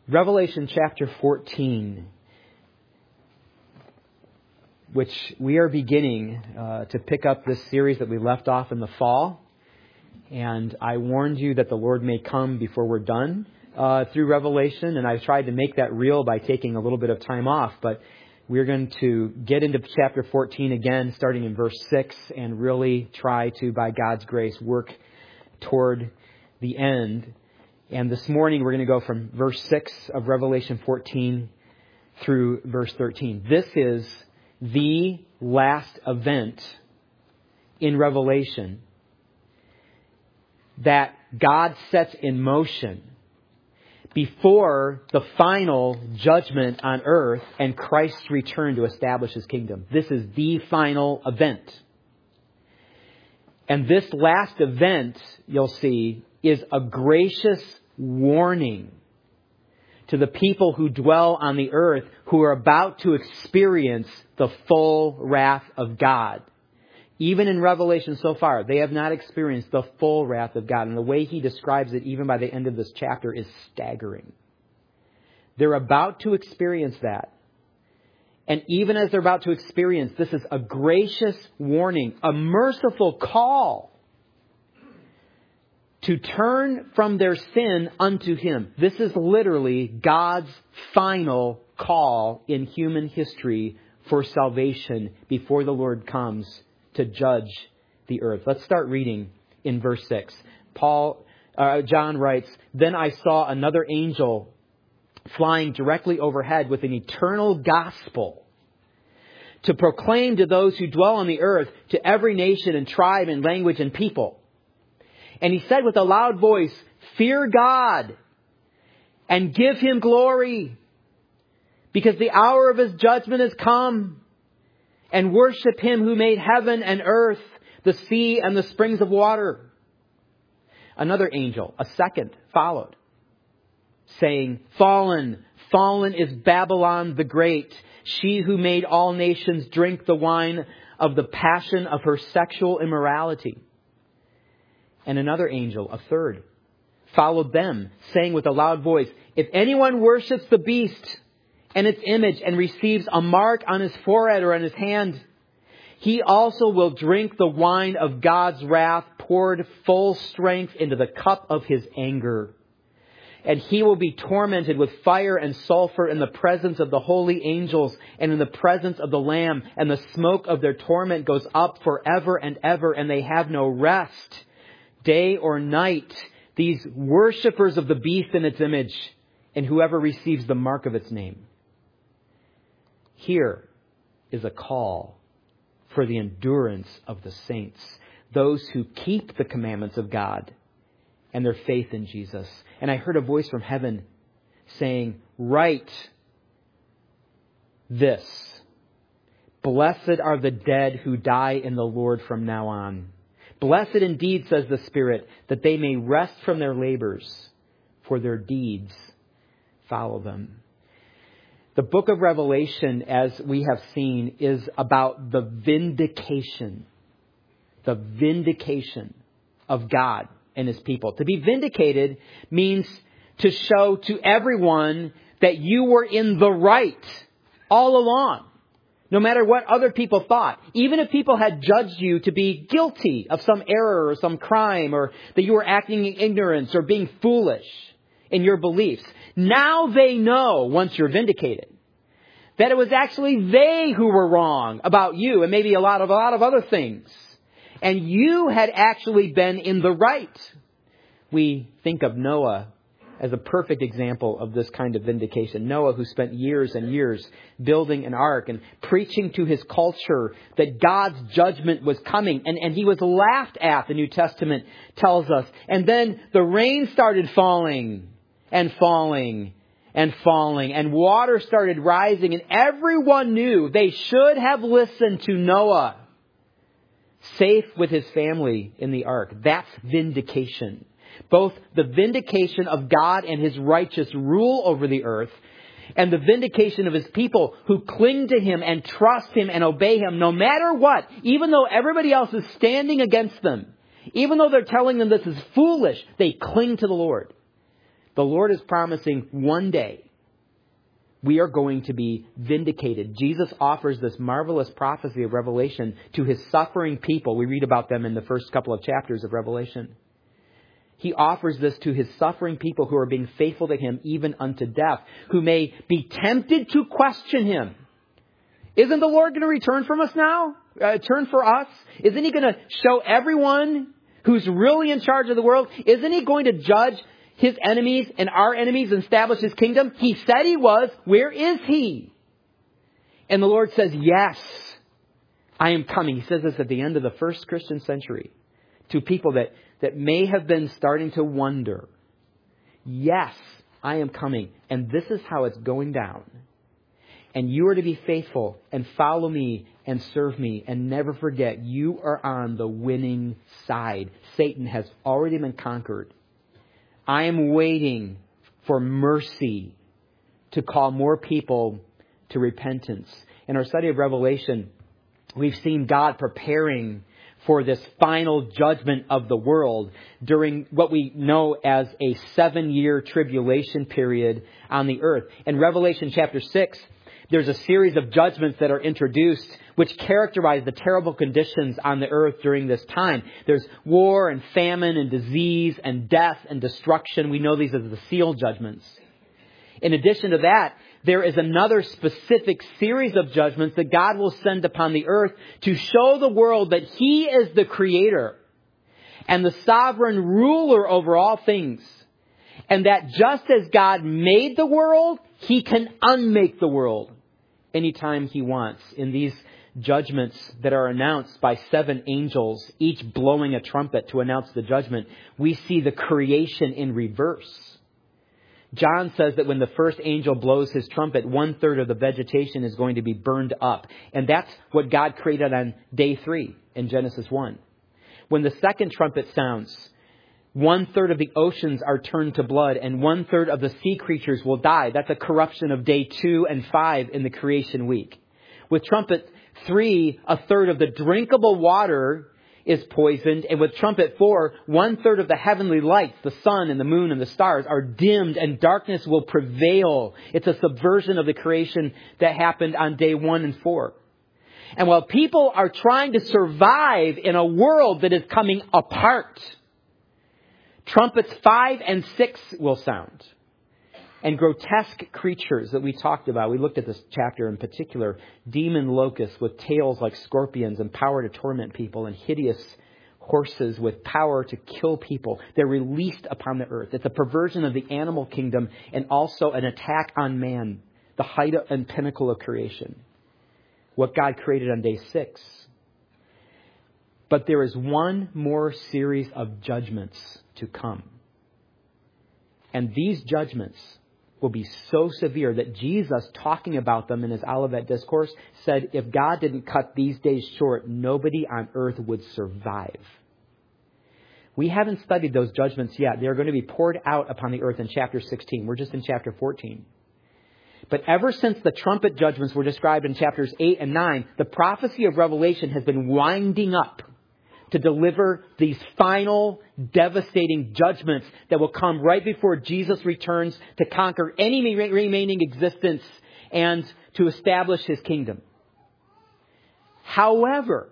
Revelation chapter 14, which we are beginning to pick up this series that we left off in the fall. And I warned you that the Lord may come before we're done through Revelation. And I've tried to make that real by taking a little bit of time off. But we're going to get into chapter 14 again, starting in verse 6, and really try to, by God's grace, work toward the end. And this morning we're going to go from verse 6 of Revelation 14 through verse 13. This is the last event in Revelation that God sets in motion before the final judgment on earth and Christ's return to establish His kingdom. This is the final event. And this last event, you'll see, is a gracious warning to the people who dwell on the earth who are about to experience the full wrath of God. Even in Revelation so far, they have not experienced the full wrath of God. And the way He describes it, even by the end of this chapter, is staggering. They're about to experience that. And even as they're about to experience, this is a gracious warning, a merciful call to turn from their sin unto Him. This is literally God's final call in human history for salvation before the Lord comes to judge the earth. Let's start reading in verse 6. John writes, "Then I saw another angel flying directly overhead with an eternal gospel to proclaim to those who dwell on the earth, to every nation and tribe and language and people. And he said with a loud voice, 'Fear God and give Him glory, because the hour of His judgment has come. And worship Him who made heaven and earth, the sea and the springs of water.' Another angel, a second, followed, saying, 'Fallen, fallen is Babylon the Great, she who made all nations drink the wine of the passion of her sexual immorality.' And another angel, a third, followed them, saying with a loud voice, 'If anyone worships the beast and its image and receives a mark on his forehead or on his hand, he also will drink the wine of God's wrath, poured full strength into the cup of His anger. And he will be tormented with fire and sulfur in the presence of the holy angels and in the presence of the Lamb. And the smoke of their torment goes up forever and ever, and they have no rest, day or night, these worshippers of the beast and its image, and whoever receives the mark of its name.'" Here is a call for the endurance of the saints, those who keep the commandments of God and their faith in Jesus. "And I heard a voice from heaven saying, 'Write this, blessed are the dead who die in the Lord from now on. Blessed indeed, says the Spirit, that they may rest from their labors, for their deeds follow them.'" The book of Revelation, as we have seen, is about the vindication of God and His people. To be vindicated means to show to everyone that you were in the right all along, no matter what other people thought. Even if people had judged you to be guilty of some error or some crime, or that you were acting in ignorance or being foolish in your beliefs. Now they know, once you're vindicated, that it was actually they who were wrong about you and maybe a lot of other things. And you had actually been in the right. We think of Noah as a perfect example of this kind of vindication. Noah, who spent years and years building an ark and preaching to his culture that God's judgment was coming. And he was laughed at, the New Testament tells us. And then the rain started falling and falling and falling, and water started rising, and everyone knew they should have listened to Noah, safe with his family in the ark. That's vindication. Both the vindication of God and His righteous rule over the earth, and the vindication of His people who cling to Him and trust Him and obey Him no matter what, even though everybody else is standing against them, even though they're telling them this is foolish, they cling to the Lord. The Lord is promising one day we are going to be vindicated. Jesus offers this marvelous prophecy of Revelation to his suffering people. We read about them in the first couple of chapters of Revelation. He offers this to his suffering people who are being faithful to him even unto death, who may be tempted to question him. Isn't the Lord going to return from us now? Turn for us? Isn't he going to show everyone who's really in charge of the world? Isn't he going to judge his enemies and our enemies and establish his kingdom? He said he was. Where is he? And the Lord says, yes, I am coming. He says this at the end of the first Christian century to people that may have been starting to wonder. Yes, I am coming. And this is how it's going down. And you are to be faithful and follow me and serve me and never forget you are on the winning side. Satan has already been conquered. I am waiting for mercy to call more people to repentance. In our study of Revelation, we've seen God preparing for this final judgment of the world during what we know as a 7-year tribulation period on the earth. In Revelation chapter 6, there's a series of judgments that are introduced which characterize the terrible conditions on the earth during this time. There's war and famine and disease and death and destruction. We know these as the seal judgments. In addition to that, there is another specific series of judgments that God will send upon the earth to show the world that he is the creator and the sovereign ruler over all things. And that just as God made the world, he can unmake the world anytime he wants. In these judgments that are announced by 7 angels, each blowing a trumpet to announce the judgment, we see the creation in reverse. John says that when the first angel blows his trumpet, 1/3 of the vegetation is going to be burned up. And that's what God created on day 3 in Genesis 1. When the second trumpet sounds, 1/3 of the oceans are turned to blood and 1/3 of the sea creatures will die. That's a corruption of day 2 and 5 in the creation week. With trumpet 3, 1/3 of the drinkable water is poisoned. And with trumpet 4, 1/3 of the heavenly lights, the sun and the moon and the stars, are dimmed and darkness will prevail. It's a subversion of the creation that happened on day 1 and 4. And while people are trying to survive in a world that is coming apart, trumpets 5 and 6 will sound. And grotesque creatures that we talked about, we looked at this chapter in particular, demon locusts with tails like scorpions and power to torment people, and hideous horses with power to kill people. They're released upon the earth. It's a perversion of the animal kingdom and also an attack on man, the height and pinnacle of creation, what God created on day 6. But there is one more series of judgments to come. And these judgments will be so severe that Jesus, talking about them in his Olivet Discourse, said if God didn't cut these days short, nobody on earth would survive. We haven't studied those judgments yet. They're going to be poured out upon the earth in chapter 16. We're just in chapter 14. But ever since the trumpet judgments were described in chapters 8 and 9, the prophecy of Revelation has been winding up to deliver these final devastating judgments that will come right before Jesus returns to conquer any remaining existence and to establish his kingdom. However,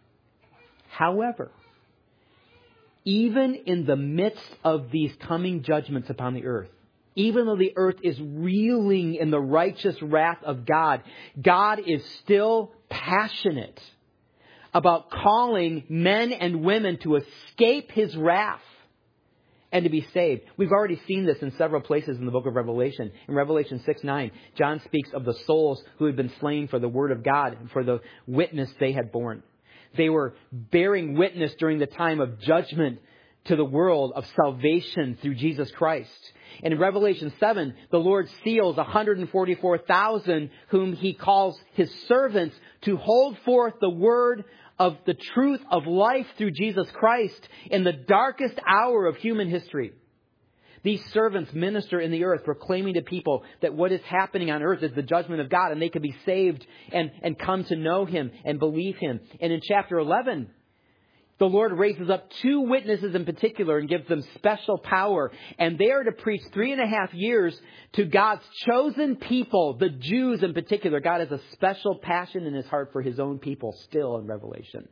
even in the midst of these coming judgments upon the earth, even though the earth is reeling in the righteous wrath of God, God is still passionate about calling men and women to escape his wrath and to be saved. We've already seen this in several places in the book of Revelation. In Revelation 6:9, John speaks of the souls who had been slain for the word of God and for the witness they had borne. They were bearing witness during the time of judgment to the world of salvation through Jesus Christ. And in Revelation 7, the Lord seals 144,000 whom he calls his servants to hold forth the word of the truth of life through Jesus Christ in the darkest hour of human history. These servants minister in the earth, proclaiming to people that what is happening on earth is the judgment of God, and they can be saved and come to know him and believe him. And in chapter 11, The Lord raises up 2 witnesses in particular and gives them special power. And they are to preach 3.5 years to God's chosen people, the Jews in particular. God has a special passion in his heart for his own people still in Revelation,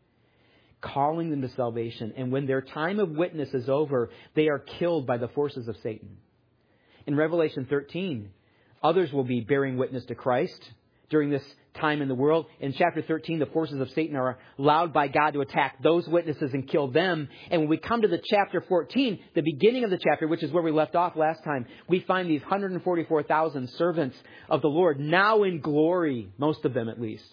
calling them to salvation. And when their time of witness is over, they are killed by the forces of Satan. In Revelation 13, others will be bearing witness to Christ during this time in the world. In chapter 13, the forces of Satan are allowed by God to attack those witnesses and kill them. And when we come to the chapter 14, the beginning of the chapter, which is where we left off last time, we find these 144,000 servants of the Lord, now in glory, most of them at least,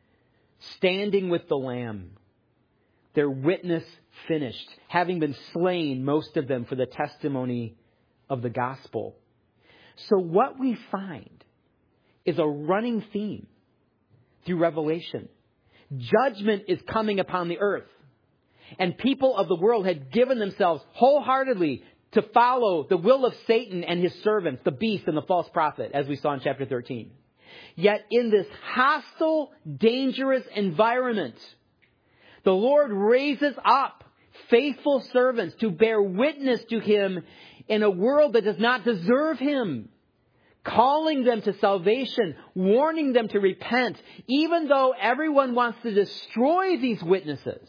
standing with the Lamb, their witness finished, having been slain, most of them, for the testimony of the gospel. So what we find is a running theme through Revelation. Judgment is coming upon the earth. And people of the world had given themselves wholeheartedly to follow the will of Satan and his servants, the beast and the false prophet, as we saw in chapter 13. Yet in this hostile, dangerous environment, the Lord raises up faithful servants to bear witness to him in a world that does not deserve him, calling them to salvation, warning them to repent, even though everyone wants to destroy these witnesses.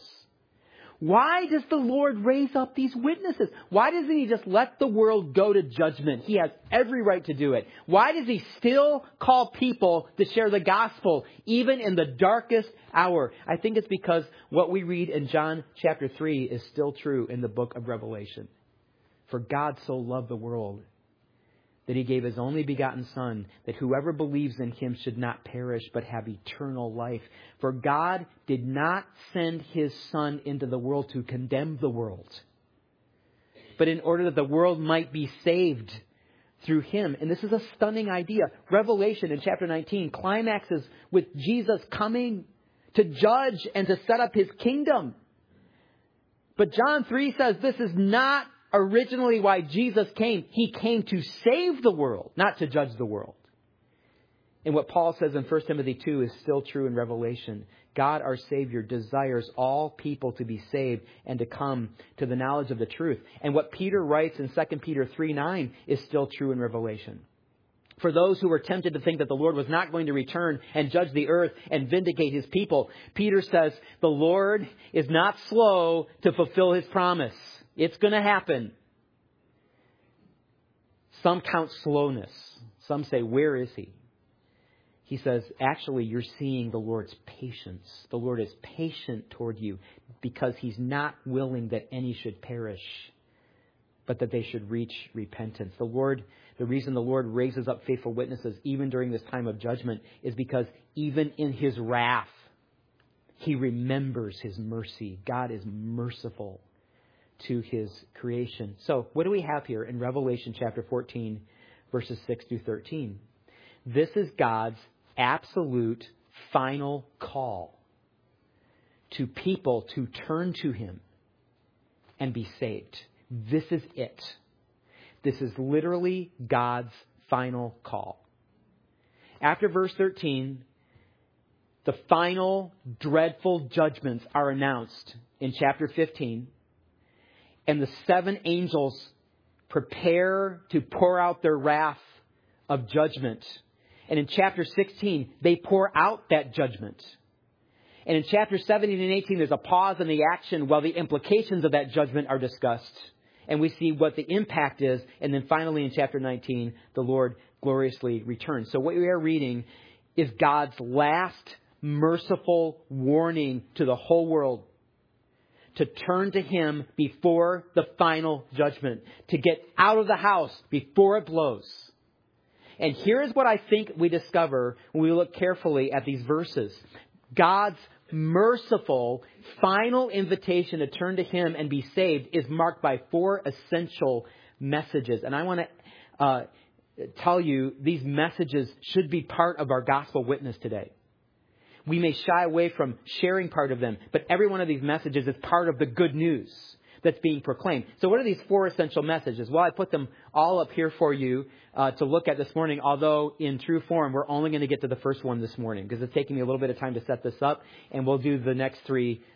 Why does the Lord raise up these witnesses? Why doesn't he just let the world go to judgment? He has every right to do it. Why does he still call people to share the gospel, even in the darkest hour? I think it's because what we read in John chapter 3 is still true in the book of Revelation. For God so loved the world that he gave his only begotten Son, that whoever believes in him should not perish, but have eternal life. For God did not send his Son into the world to condemn the world, but in order that the world might be saved through him. And this is a stunning idea. Revelation in chapter 19 climaxes with Jesus coming to judge and to set up his kingdom. But John 3 says this is not originally why Jesus came. He came to save the world, not to judge the world. And what Paul says in 1 Timothy 2 is still true in Revelation. God, our Savior, desires all people to be saved and to come to the knowledge of the truth. And what Peter writes in 2 Peter 3:9 is still true in Revelation. For those who were tempted to think that the Lord was not going to return and judge the earth and vindicate his people, Peter says, the Lord is not slow to fulfill his promise. It's going to happen. Some count slowness. Some say, where is he? He says, actually, you're seeing the Lord's patience. The Lord is patient toward you because he's not willing that any should perish, but that they should reach repentance. The reason the Lord raises up faithful witnesses even during this time of judgment is because even in his wrath, he remembers his mercy. God is merciful to his creation. So what do we have here in Revelation chapter 14, verses 6 through 13? This is God's absolute final call to people to turn to him and be saved. This is it. This is literally God's final call. After verse 13, the final dreadful judgments are announced in chapter 15. And the 7 angels prepare to pour out their wrath of judgment. And in chapter 16, they pour out that judgment. And in chapter 17 and 18, there's a pause in the action while the implications of that judgment are discussed. And we see what the impact is. And then finally in chapter 19, the Lord gloriously returns. So what we are reading is God's last merciful warning to the whole world to turn to him before the final judgment, to get out of the house before it blows. And here's what I think we discover when we look carefully at these verses. God's merciful final invitation to turn to him and be saved is marked by 4 essential messages. And I want to tell you these messages should be part of our gospel witness today. We may shy away from sharing part of them, but every one of these messages is part of the good news that's being proclaimed. So what are these 4 essential messages? Well, I put them all up here for you to look at this morning, although in true form, we're only going to get to the first one this morning because it's taking me a little bit of time to set this up, and we'll do the next 3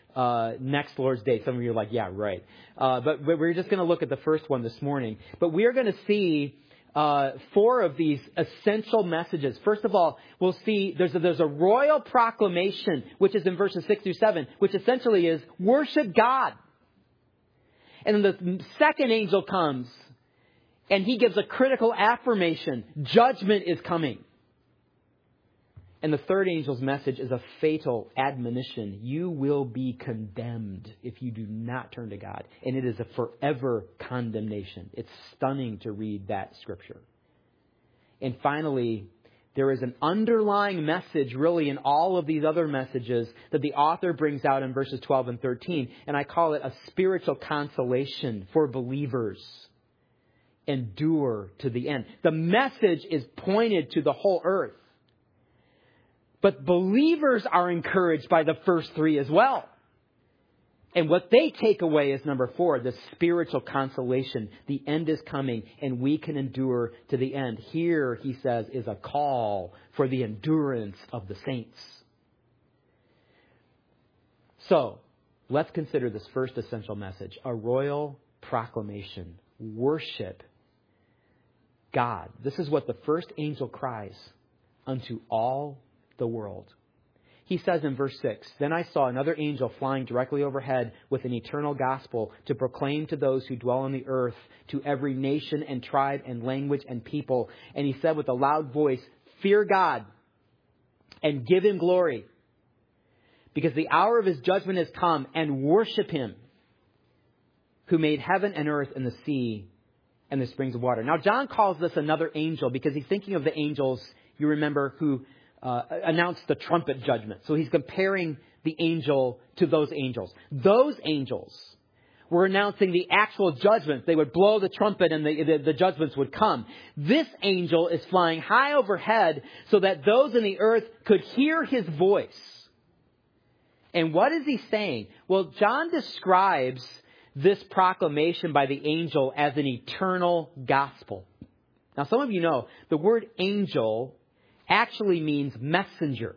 next Lord's Day. Some of you are like, yeah, right. But we're just going to look at the first one this morning. But we are going to see 4 of these essential messages. First of all, we'll see there's a royal proclamation, which is in verses 6 through 7, which essentially is worship God. And then the second angel comes, and he gives a critical affirmation. Judgment is coming. And the third angel's message is a fatal admonition. You will be condemned if you do not turn to God. And it is a forever condemnation. It's stunning to read that scripture. And finally, there is an underlying message really in all of these other messages that the author brings out in verses 12 and 13. And I call it a spiritual consolation for believers. Endure to the end. The message is pointed to the whole earth. But believers are encouraged by the first 3 as well. And what they take away is number 4, the spiritual consolation. The end is coming and we can endure to the end. Here, he says, is a call for the endurance of the saints. So, let's consider this first essential message. A royal proclamation. Worship God. This is what the first angel cries unto all the world. He says in verse 6, Then I saw another angel flying directly overhead with an eternal gospel to proclaim to those who dwell on the earth, to every nation and tribe and language and people. And he said with a loud voice, Fear God and give him glory, because the hour of his judgment has come, and worship him who made heaven and earth and the sea and the springs of water. Now, John calls this another angel because he's thinking of the angels, you remember, who announced the trumpet judgment. So he's comparing the angel to those angels. Those angels were announcing the actual judgments. They would blow the trumpet and the judgments would come. This angel is flying high overhead so that those in the earth could hear his voice. And what is he saying? Well, John describes this proclamation by the angel as an eternal gospel. Now, some of you know the word angel actually means messenger.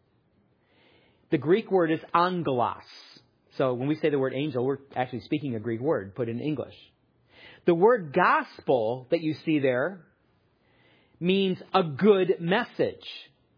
The Greek word is angelos. So when we say the word angel, we're actually speaking a Greek word put in English. The word gospel that you see there means a good message.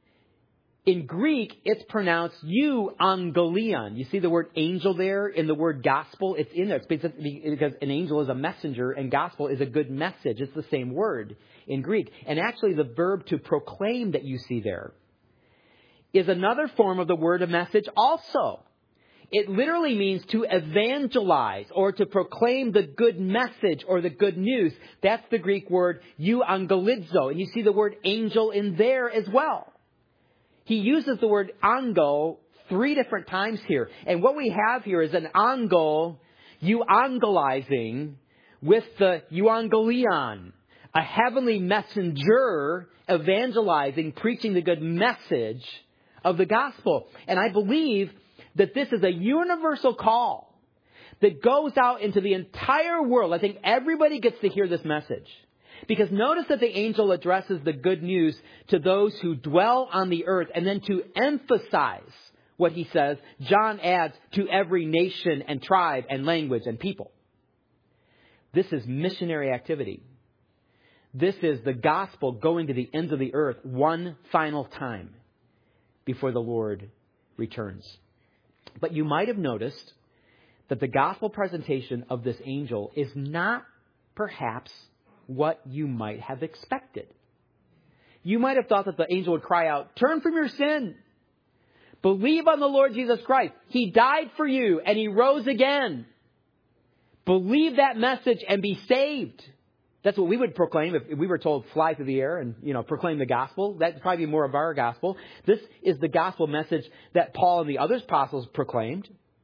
In Greek, it's pronounced euangelion. You see the word angel there in the word gospel? It's in there. It's because an angel is a messenger and gospel is a good message. It's the same word in Greek. And actually the verb to proclaim that you see there is another form of the word of message also. It literally means to evangelize or to proclaim the good message or the good news. That's the Greek word euangelizo. And you see the word angel in there as well. He uses the word angel 3 different times here. And what we have here is an angel euangelizing with the euangelion, a heavenly messenger evangelizing, preaching the good message of the gospel. And I believe that this is a universal call that goes out into the entire world. I think everybody gets to hear this message. Because notice that the angel addresses the good news to those who dwell on the earth. And then to emphasize what he says, John adds to every nation and tribe and language and people. This is missionary activity. This is the gospel going to the ends of the earth one final time before the Lord returns. But you might have noticed that the gospel presentation of this angel is not perhaps what you might have expected. You might have thought that the angel would cry out, turn from your sin. Believe on the Lord Jesus Christ. He died for you and he rose again. Believe that message and be saved. That's what we would proclaim if we were told fly through the air and, proclaim the gospel. That'd probably be more of our gospel. This is the gospel message that Paul and the other apostles proclaimed.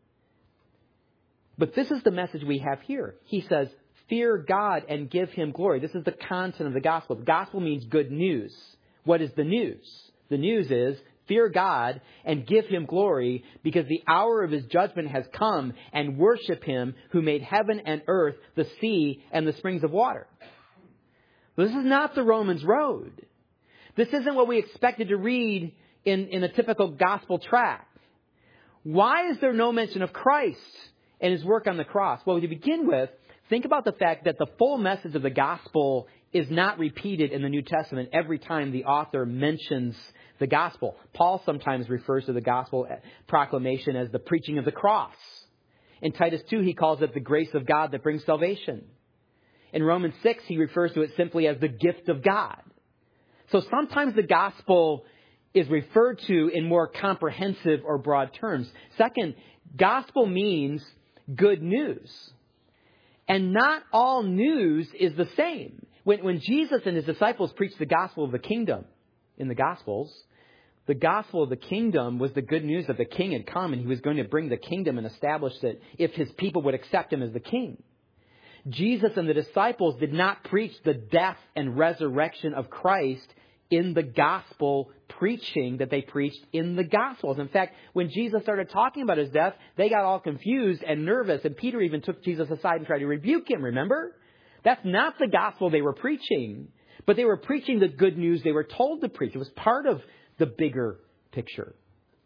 But this is the message we have here. He says, fear God and give him glory. This is the content of the gospel. The gospel means good news. What is the news? The news is fear God and give him glory because the hour of his judgment has come, and worship him who made heaven and earth, the sea and the springs of water. This is not the Romans road. This isn't what we expected to read in a typical gospel tract. Why is there no mention of Christ and his work on the cross? Well, to begin with, think about the fact that the full message of the gospel is not repeated in the New Testament every time the author mentions the gospel. Paul sometimes refers to the gospel proclamation as the preaching of the cross. In Titus 2, he calls it the grace of God that brings salvation. In Romans 6, he refers to it simply as the gift of God. So sometimes the gospel is referred to in more comprehensive or broad terms. Second, gospel means good news. And not all news is the same. When Jesus and his disciples preached the gospel of the kingdom in the Gospels, the gospel of the kingdom was the good news that the king had come and he was going to bring the kingdom and establish it if his people would accept him as the king. Jesus and the disciples did not preach the death and resurrection of Christ in the gospel preaching that they preached in the Gospels. In fact, when Jesus started talking about his death, they got all confused and nervous. And Peter even took Jesus aside and tried to rebuke him, remember? That's not the gospel they were preaching. But they were preaching the good news they were told to preach. It was part of the bigger picture.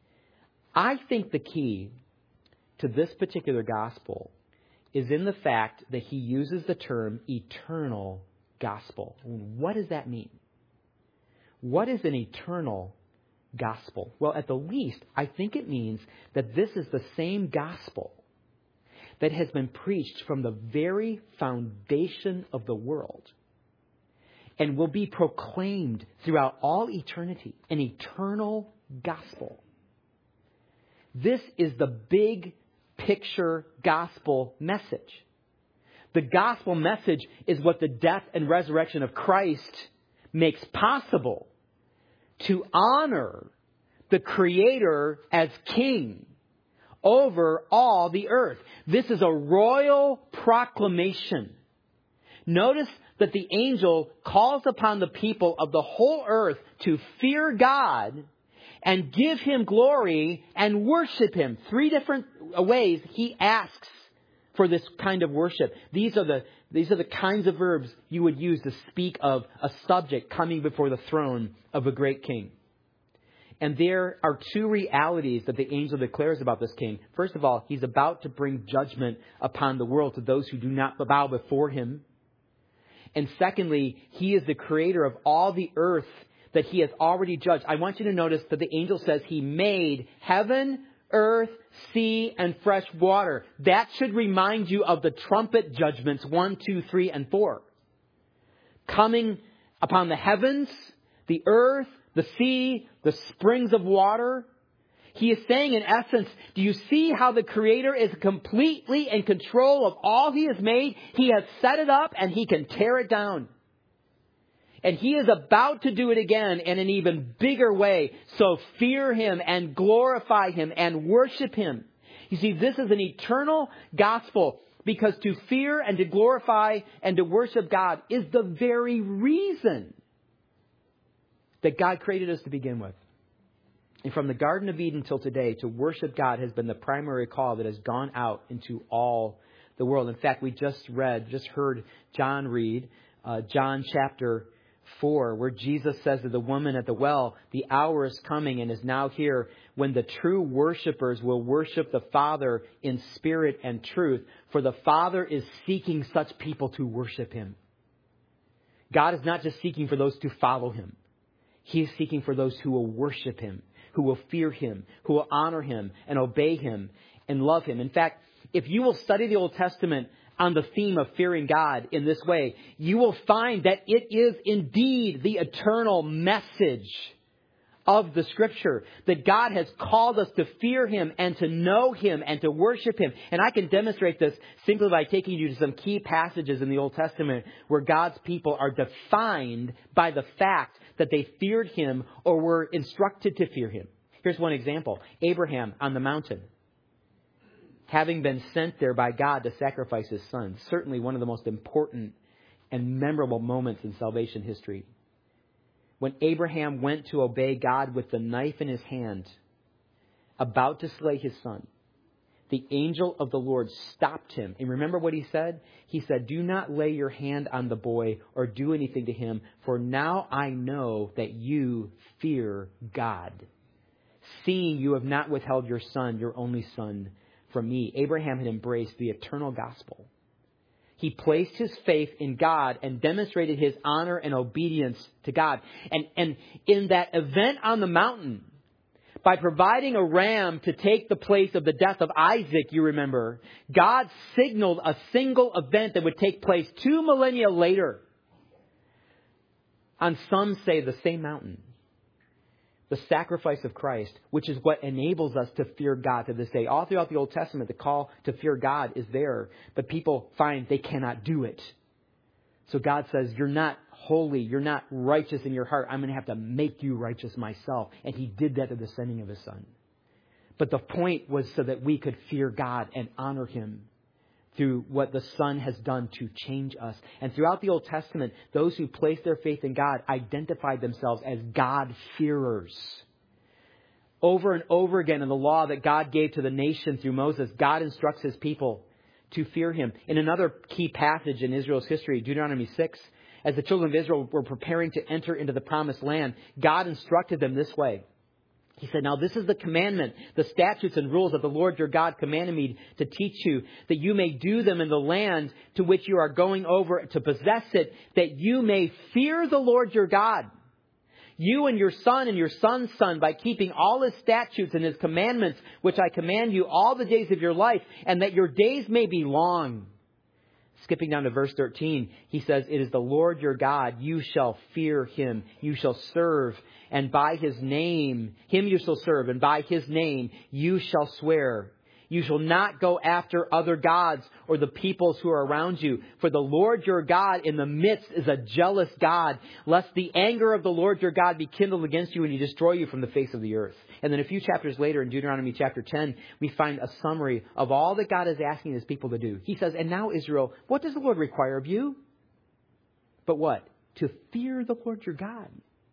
I think the key to this particular gospel is in the fact that he uses the term eternal gospel. What does that mean? What is an eternal gospel? Well, at the least, I think it means that this is the same gospel that has been preached from the very foundation of the world and will be proclaimed throughout all eternity, an eternal gospel. This is the big picture gospel message. The gospel message is what the death and resurrection of Christ makes possible, to honor the Creator as King over all the earth. This is a royal proclamation. Notice that the angel calls upon the people of the whole earth to fear God and give him glory and worship him. 3 different ways he asks for this kind of worship. These are the kinds of verbs you would use to speak of a subject coming before the throne of a great king. And there are 2 realities that the angel declares about this king. First of all, he's about to bring judgment upon the world to those who do not bow before him. And secondly, he is the creator of all the earth that he has already judged. I want you to notice that the angel says he made heaven, earth, sea, and fresh water. That should remind you of the trumpet judgments 1, 2, 3, and 4. Coming upon the heavens, the earth, the sea, the springs of water. He is saying, in essence, do you see how the Creator is completely in control of all He has made? He has set it up and He can tear it down. And He is about to do it again in an even bigger way. So fear Him and glorify Him and worship Him. You see, this is an eternal gospel, because to fear and to glorify and to worship God is the very reason that God created us to begin with. And from the Garden of Eden till today, to worship God has been the primary call that has gone out into all the world. In fact, we just heard John read John chapter 4, where Jesus says to the woman at the well, the hour is coming and is now here when the true worshipers will worship the Father in spirit and truth. For the Father is seeking such people to worship Him. God is not just seeking for those to follow Him. He is seeking for those who will worship Him, who will fear Him, who will honor Him and obey Him and love Him. In fact, if you will study the Old Testament on the theme of fearing God in this way, you will find that it is indeed the eternal message of the Scripture, that God has called us to fear Him and to know Him and to worship Him. And I can demonstrate this simply by taking you to some key passages in the Old Testament where God's people are defined by the fact that they feared Him or were instructed to fear Him. Here's one example. Abraham on the mountain, having been sent there by God to sacrifice his son. Certainly one of the most important and memorable moments in salvation history. When Abraham went to obey God with the knife in his hand, about to slay his son, the angel of the Lord stopped him. And remember what he said? He said, "Do not lay your hand on the boy or do anything to him, for now I know that you fear God, seeing you have not withheld your son, your only son, from me. Abraham had embraced the eternal gospel. He placed his faith in God and demonstrated his honor and obedience to God. And in that event on the mountain, by providing a ram to take the place of the death of Isaac, you remember, God signaled a single event that would take place 2 millennia later on, some say, the same mountain. The sacrifice of Christ, which is what enables us to fear God to this day. All throughout the Old Testament, the call to fear God is there, but people find they cannot do it. So God says, you're not holy, you're not righteous in your heart. I'm going to have to make you righteous myself. And He did that at the sending of His Son. But the point was so that we could fear God and honor Him through what the Son has done to change us. And throughout the Old Testament, those who placed their faith in God identified themselves as God-fearers. Over and over again in the law that God gave to the nation through Moses, God instructs His people to fear Him. In another key passage in Israel's history, Deuteronomy 6, as the children of Israel were preparing to enter into the promised land, God instructed them this way. He said, now this is the commandment, the statutes and rules that the Lord your God commanded me to teach you, that you may do them in the land to which you are going over to possess it, that you may fear the Lord your God. You and your son's son, by keeping all His statutes and His commandments, which I command you all the days of your life, and that your days may be long. Skipping down to verse 13, he says, it is the Lord your God. You shall fear Him. You shall serve. And by His name, Him you shall serve. And by His name, you shall swear. You shall not go after other gods or the peoples who are around you. For the Lord your God in the midst is a jealous God, lest the anger of the Lord your God be kindled against you and He destroy you from the face of the earth. And then a few chapters later in Deuteronomy chapter 10, we find a summary of all that God is asking His people to do. He says, and now Israel, what does the Lord require of you? But what? To fear the Lord your God.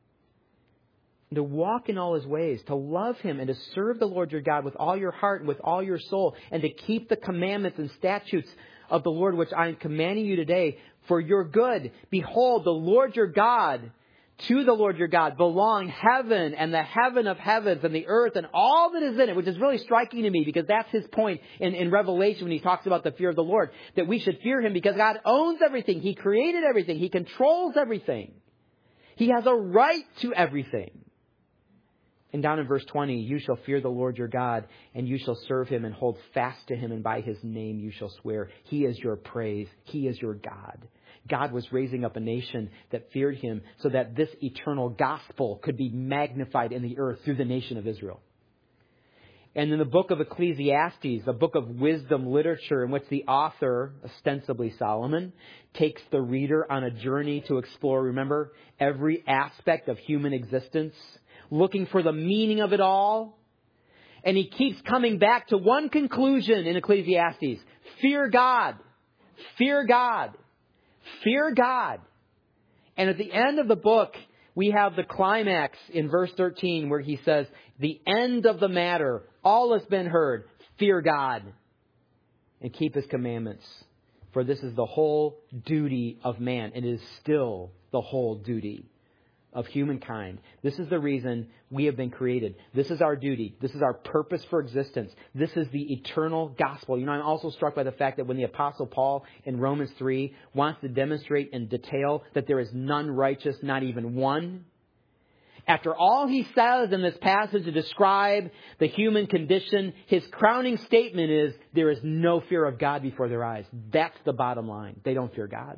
To walk in all His ways, to love Him and to serve the Lord your God with all your heart and with all your soul, and to keep the commandments and statutes of the Lord which I am commanding you today for your good. Behold, the Lord your God, to the Lord your God belong heaven and the heaven of heavens and the earth and all that is in it, which is really striking to me because that's His point in Revelation when He talks about the fear of the Lord, that we should fear Him because God owns everything. He created everything. He controls everything. He has a right to everything. And down in verse 20, you shall fear the Lord your God, and you shall serve Him and hold fast to Him, and by His name you shall swear. He is your praise. He is your God. God was raising up a nation that feared Him so that this eternal gospel could be magnified in the earth through the nation of Israel. And in the book of Ecclesiastes, the book of wisdom literature in which the author, ostensibly Solomon, takes the reader on a journey to explore, remember, every aspect of human existence, looking for the meaning of it all. And he keeps coming back to one conclusion in Ecclesiastes. Fear God. Fear God. Fear God. And at the end of the book, we have the climax in verse 13 where he says, the end of the matter, all has been heard. Fear God and keep His commandments. For this is the whole duty of man. It is still the whole duty of humankind. This is the reason we have been created. This is our duty. This is our purpose for existence. This is the eternal gospel. You know, I'm also struck by the fact that when the Apostle Paul in Romans 3 wants to demonstrate in detail that there is none righteous, not even one, after all he says in this passage to describe the human condition, his crowning statement is, there is no fear of God before their eyes. That's the bottom line. They don't fear God.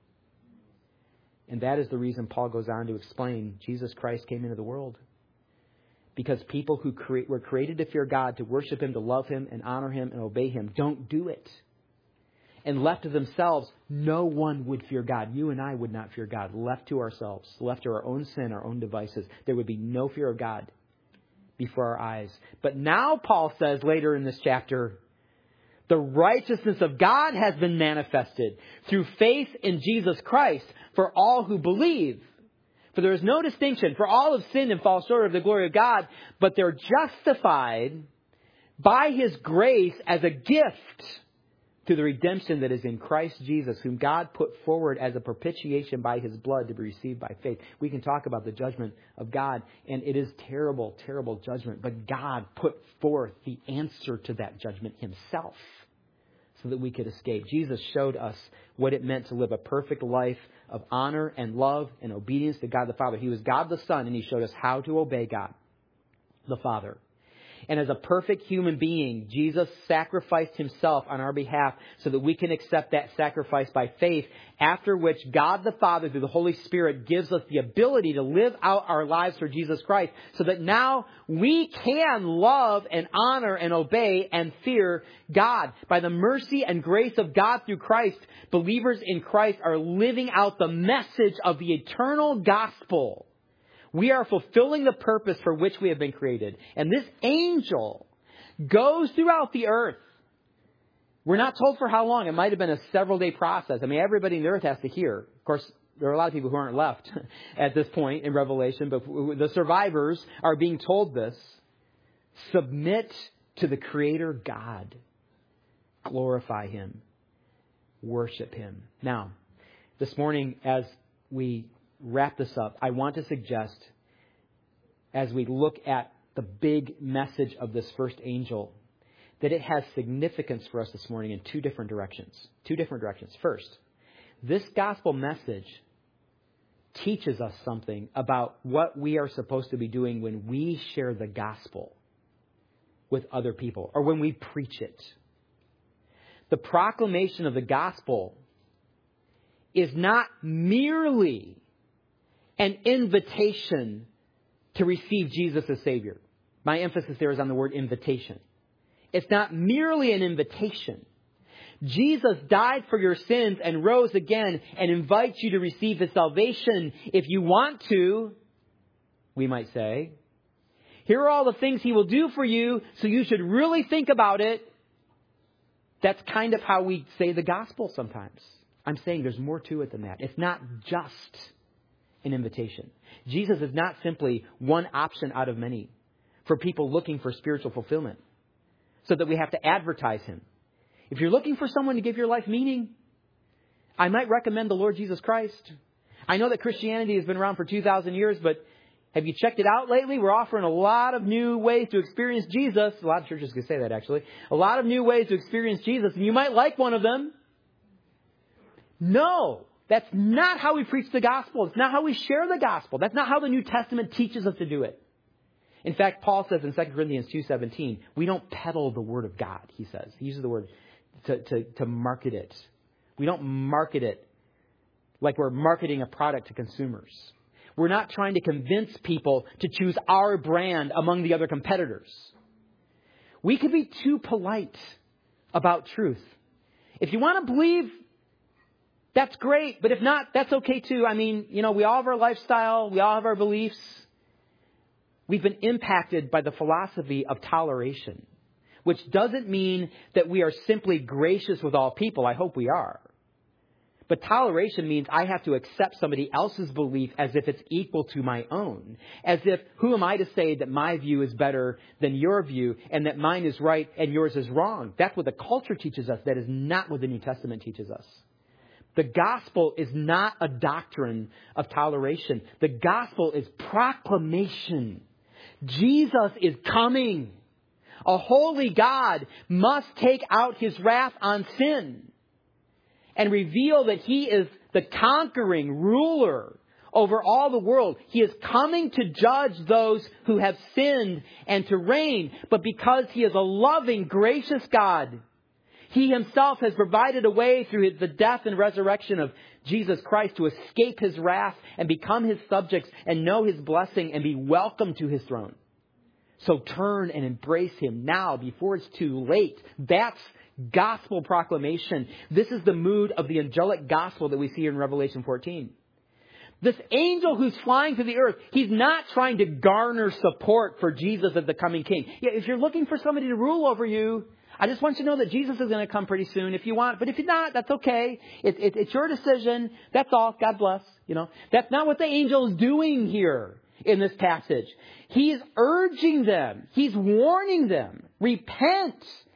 And that is the reason Paul goes on to explain Jesus Christ came into the world. Because people who were created to fear God, to worship Him, to love Him and honor Him and obey Him, don't do it. And left to themselves, no one would fear God. You and I would not fear God. Left to ourselves, left to our own sin, our own devices, there would be no fear of God before our eyes. But now Paul says later in this chapter, the righteousness of God has been manifested through faith in Jesus Christ for all who believe. For there is no distinction, for all have sinned and fall short of the glory of God, but they're justified by His grace as a gift through the redemption that is in Christ Jesus, whom God put forward as a propitiation by His blood to be received by faith. We can talk about the judgment of God, and it is terrible, terrible judgment. But God put forth the answer to that judgment Himself so that we could escape. Jesus showed us what it meant to live a perfect life of honor and love and obedience to God the Father. He was God the Son, and He showed us how to obey God the Father. And as a perfect human being, Jesus sacrificed Himself on our behalf so that we can accept that sacrifice by faith, after which God the Father, through the Holy Spirit, gives us the ability to live out our lives for Jesus Christ, so that now we can love and honor and obey and fear God. By the mercy and grace of God through Christ, believers in Christ are living out the message of the eternal gospel. We are fulfilling the purpose for which we have been created. And this angel goes throughout the earth. We're not told for how long. It might have been a several-day process. I mean, everybody in the earth has to hear. Of course, there are a lot of people who aren't left at this point in Revelation, but the survivors are being told this. Submit to the Creator God. Glorify Him. Worship Him. Now, this morning, as we wrap this up, I want to suggest, as we look at the big message of this first angel, that it has significance for us this morning in two different directions. First, this gospel message teaches us something about what we are supposed to be doing when we share the gospel with other people, or when we preach it. The proclamation of the gospel is not merely an invitation to receive Jesus as Savior. My emphasis there is on the word invitation. It's not merely an invitation. Jesus died for your sins and rose again and invites you to receive His salvation if you want to, we might say. Here are all the things He will do for you, so you should really think about it. That's kind of how we say the gospel sometimes. I'm saying there's more to it than that. It's not just an invitation. Jesus is not simply one option out of many for people looking for spiritual fulfillment, so that we have to advertise Him. If you're looking for someone to give your life meaning, I might recommend the Lord Jesus Christ. I know that Christianity has been around for 2,000 years, but have you checked it out lately? We're offering a lot of new ways to experience Jesus. A lot of churches can say that, actually. A lot of new ways to experience Jesus, and you might like one of them. No. That's not how we preach the gospel. It's not how we share the gospel. That's not how the New Testament teaches us to do it. In fact, Paul says in 2 Corinthians 2:17, we don't peddle the word of God, he says. He uses the word to market it. We don't market it like we're marketing a product to consumers. We're not trying to convince people to choose our brand among the other competitors. We could be too polite about truth. If you want to believe, that's great. But if not, that's okay too. I mean, we all have our lifestyle. We all have our beliefs. We've been impacted by the philosophy of toleration, which doesn't mean that we are simply gracious with all people. I hope we are. But toleration means I have to accept somebody else's belief as if it's equal to my own. As if, who am I to say that my view is better than your view and that mine is right and yours is wrong? That's what the culture teaches us. That is not what the New Testament teaches us. The gospel is not a doctrine of toleration. The gospel is proclamation. Jesus is coming. A holy God must take out His wrath on sin and reveal that He is the conquering ruler over all the world. He is coming to judge those who have sinned and to reign. But because He is a loving, gracious God, He Himself has provided a way through the death and resurrection of Jesus Christ to escape His wrath and become His subjects and know His blessing and be welcome to His throne. So turn and embrace Him now before it's too late. That's gospel proclamation. This is the mood of the angelic gospel that we see in Revelation 14. This angel who's flying through the earth, he's not trying to garner support for Jesus as the coming king. Yeah, if you're looking for somebody to rule over you, I just want you to know that Jesus is going to come pretty soon if you want. But if you're not, that's okay. It's your decision. That's all. God bless. That's not what the angel is doing here in this passage. He's urging them. He's warning them. Repent.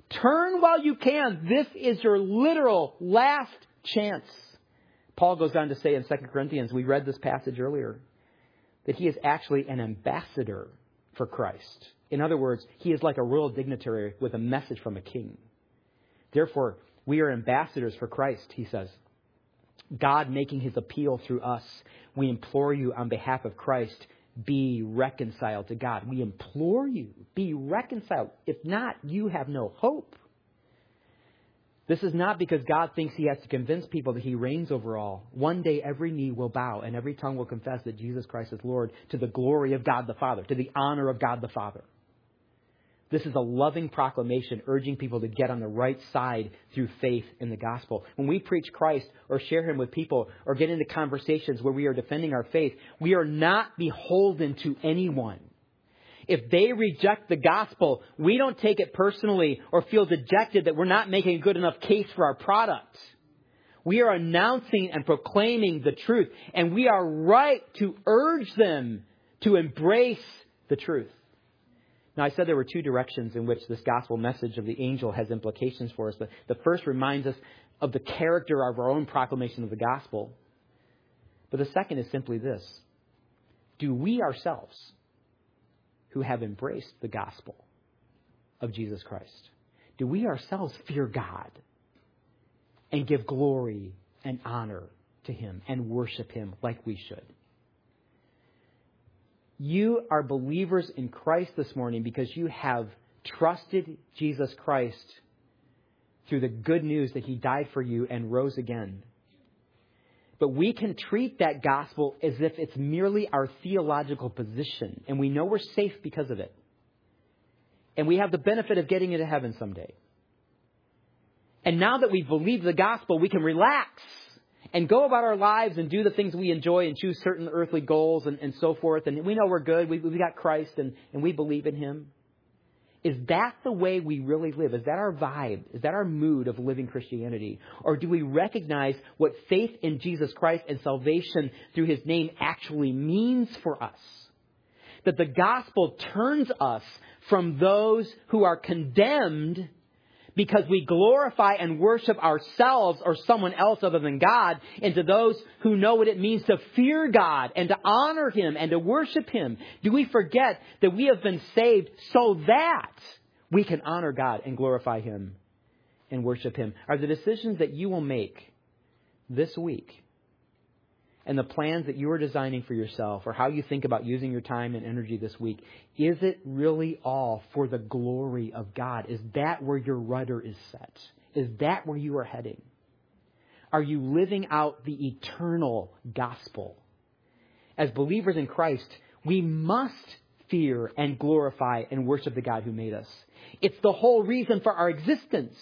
Turn while you can. This is your literal last chance. Paul goes on to say in 2 Corinthians, we read this passage earlier, that he is actually an ambassador for Christ. In other words, he is like a royal dignitary with a message from a king. Therefore, we are ambassadors for Christ, he says. God making his appeal through us. We implore you on behalf of Christ, be reconciled to God. We implore you, be reconciled. If not, you have no hope. This is not because God thinks he has to convince people that he reigns over all. One day every knee will bow and every tongue will confess that Jesus Christ is Lord, to the glory of God the Father, to the honor of God the Father. This is a loving proclamation urging people to get on the right side through faith in the gospel. When we preach Christ or share him with people or get into conversations where we are defending our faith, we are not beholden to anyone. If they reject the gospel, we don't take it personally or feel dejected that we're not making a good enough case for our product. We are announcing and proclaiming the truth, and we are right to urge them to embrace the truth. Now, I said there were two directions in which this gospel message of the angel has implications for us. The first reminds us of the character of our own proclamation of the gospel. But the second is simply this. Do we ourselves, who have embraced the gospel of Jesus Christ, do we ourselves fear God and give glory and honor to him and worship him like we should? You are believers in Christ this morning because you have trusted Jesus Christ through the good news that he died for you and rose again. But we can treat that gospel as if it's merely our theological position, and we know we're safe because of it. And we have the benefit of getting into heaven someday. And now that we've believed the gospel, we can relax and go about our lives and do the things we enjoy and choose certain earthly goals and so forth. And we know we're good. We got Christ and we believe in him. Is that the way we really live? Is that our vibe? Is that our mood of living Christianity? Or do we recognize what faith in Jesus Christ and salvation through his name actually means for us? That the gospel turns us from those who are condemned because we glorify and worship ourselves or someone else other than God, into those who know what it means to fear God and to honor him and to worship him. Do we forget that we have been saved so that we can honor God and glorify him and worship him? Are the decisions that you will make this week and the plans that you are designing for yourself, or how you think about using your time and energy this week, is it really all for the glory of God? Is that where your rudder is set? Is that where you are heading? Are you living out the eternal gospel? As believers in Christ, we must fear and glorify and worship the God who made us. It's the whole reason for our existence.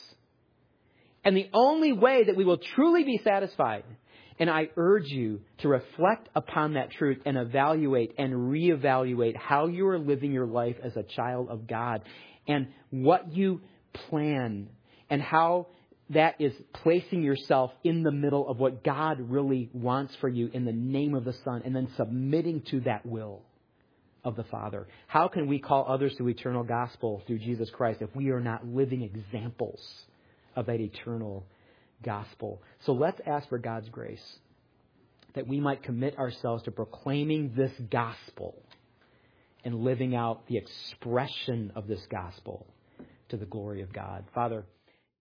And the only way that we will truly be satisfied. And I urge you to reflect upon that truth and evaluate and reevaluate how you are living your life as a child of God, and what you plan and how that is placing yourself in the middle of what God really wants for you in the name of the Son, and then submitting to that will of the Father. How can we call others to eternal gospel through Jesus Christ if we are not living examples of that eternal gospel? So let's ask for God's grace that we might commit ourselves to proclaiming this gospel and living out the expression of this gospel to the glory of God. Father,